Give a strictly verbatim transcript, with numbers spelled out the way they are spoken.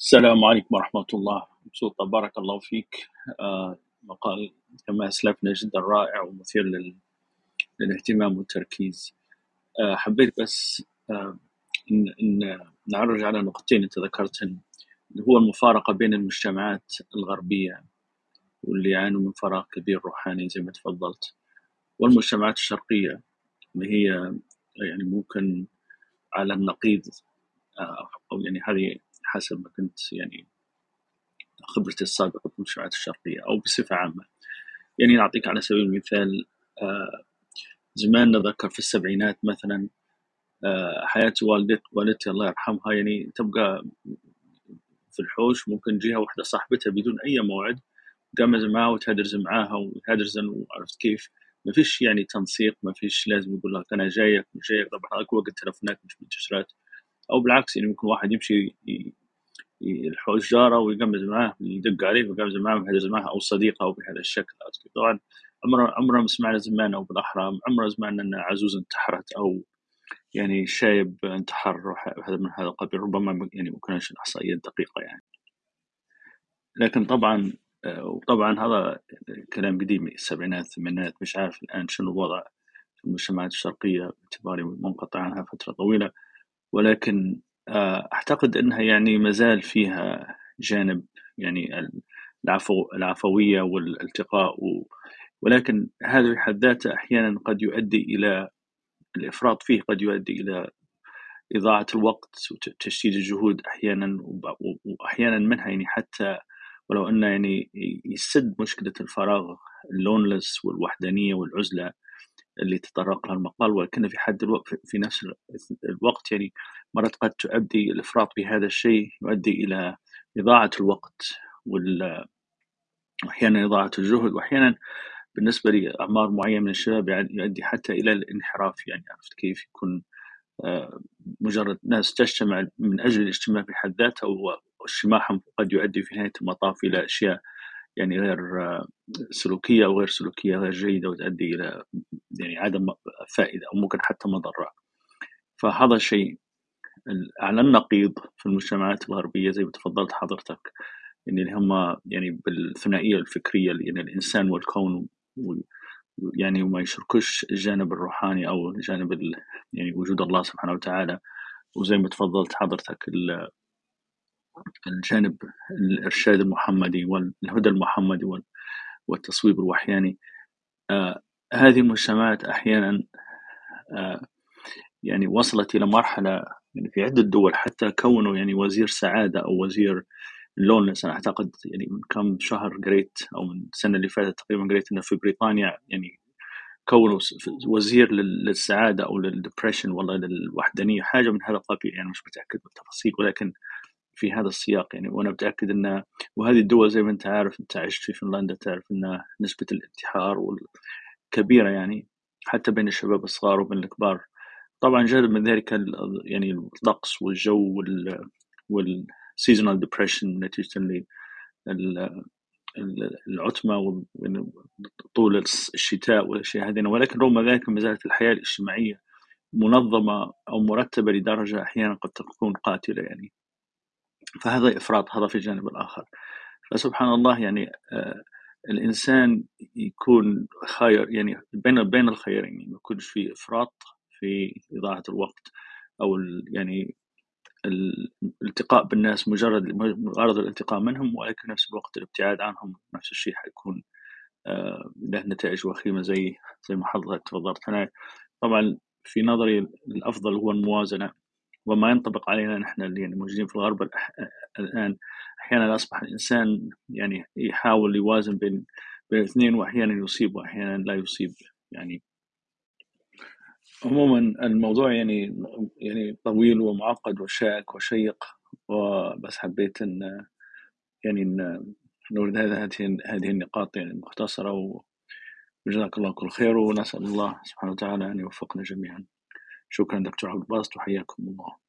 السلام عليكم ورحمة الله. مبسوط بارك الله فيك. آه مقال كما أسلفنا جدا رائع ومثير لل... للاهتمام والتركيز. آه حبيت بس آه إن, إن نعرج على نقطتين أنت ذكرتهن، اللي هو المفارقة بين المجتمعات الغربية واللي يعانوا من فراغ كبير روحاني زي ما تفضلت، والمجتمعات الشرقية اللي هي يعني ممكن على النقيض. آه أو يعني هذه حسب ما كنت يعني خبرتي السابقة في المجتمعات الشرقية أو بصفة عامة. يعني نعطيك على سبيل المثال، آه زمان نذكر في السبعينات مثلا، آه حياة والدت والدتي الله يرحمها، يعني تبقى في الحوش، ممكن جهة واحدة صاحبتها بدون أي موعد تقامز معها وتهدرز معاها وتهدرزن، وعرفت كيف؟ ما فيش يعني تنسيق، ما فيش لازم يقول لك أنا جايك مش جايك. طبعا هذاك وقت تلفونات مش منتشرات، أو بالعكس يعني ممكن واحد يمشي الحوش جاره ويقمز معاه، يدق عليه ويقمز معاه ويهدرز معاه، او صديقه او بهذا الشكل. طبعا عمره عمره ما سمعنا زمان، او بالاحرى عمره سمعنا ان عزوز انتحرت او يعني شايب انتحر هذا من هذا القبيل. ربما يعني ما كانش الاحصائيات دقيقه يعني، لكن طبعا وطبعا هذا كلام قديم، السبعينات الثمانينات. مش عارف الان شنو الوضع في المجتمعات الشرقيه باعتباري منقطع عنها فتره طويله، ولكن أعتقد أنها يعني مازال فيها جانب يعني العفو العفوية والالتقاء، ولكن هذا بحد ذاته أحيانا قد يؤدي إلى الإفراط فيه، قد يؤدي إلى إضاعة الوقت وتشتيت الجهود أحيانا، وأحيانا منها يعني حتى ولو أنه يعني يسد مشكلة الفراغ، اللونلس والوحدانية والعزلة اللي تطرق لها المقال، ولكن في حد الوقت في نفس الوقت يعني مرات قد تؤدي الإفراط بهذا الشيء يؤدي إلى إضاعة الوقت وأحيانا إضاعة الجهد، وأحيانا بالنسبة لأعمار معينة من الشباب يؤدي حتى إلى الانحراف. يعني عرفت كيف؟ يكون مجرد ناس تجتمع من أجل الاجتماع في حد ذاته، واجتماعهم قد يؤدي في نهاية المطاف إلى أشياء يعني غير سلوكية أو غير سلوكية غير جيدة، وتؤدي إلى يعني عدم فائدة أو ممكن حتى مضرة. فهذا الشيء على النقيض في المجتمعات الغربية زي ما تفضلت حضرتك، يعني اللي هم يعني بالثنائية الفكرية، يعني الإنسان والكون، يعني وما يشركوش الجانب الروحاني أو الجانب يعني وجود الله سبحانه وتعالى، وزي ما تفضلت حضرتك الجانب الإرشاد المحمدي والهدى المحمدي والتصويب الوحياني. آه هذه المجتمعات أحيانا آه يعني وصلت إلى مرحلة يعني في عدة دول حتى كونوا يعني وزير سعادة أو وزير لونس. أنا أعتقد يعني من كم شهر قريت أو من السنة اللي فاتت تقريبا قريت إنه في بريطانيا يعني كونوا وزير للسعادة أو للدبريشن والله للوحدانية، حاجة من هذا القبيل. يعني مش متأكد من التفاصيل، ولكن في هذا السياق يعني. وأنا متأكد أن وهذه الدول زي ما أنت عارف، أنت عشت في فنلندا، تعرف أن نسبة الانتحار كبيرة يعني حتى بين الشباب الصغار وبين الكبار. طبعا جانب من ذلك يعني الطقس والجو وال والسيزونال ديبريشن نتيجة العتمة وطول الشتاء والأشياء هذه، ولكن رغم ذلك ما زالت الحياة الاجتماعية منظمة أو مرتبة لدرجة أحيانا قد تكون قاتلة يعني. فهذا إفراط، هذا في الجانب الآخر. فسبحان الله يعني آه الإنسان يكون خير يعني بين بين الخيرين، يعني ما يكونش في إفراط في إضاعة الوقت أو يعني الالتقاء بالناس مجرد غرض الالتقاء منهم، ولكن نفس الوقت الابتعاد عنهم نفس الشيء حيكون آه له نتائج وخيمة زي زي ما حضرتك تفضلت. أنا طبعا في نظري الأفضل هو الموازنة، وما ينطبق علينا نحن اللي يعني موجودين في الغرب الآن. أحيانا أصبح الإنسان يعني يحاول يوازن بين بين الاثنين، وأحيانا يصيب وأحيانا لا يصيب يعني. عموما الموضوع يعني يعني طويل ومعقد وشائك وشيق، وبس حبيت أن يعني أن نورد هذه هذه النقاط يعني مختصرة. وجزاك الله كل خير، ونسأل الله سبحانه وتعالى أن يوفقنا جميعا. شكرا دكتور عبد الباسط، وحياكم الله.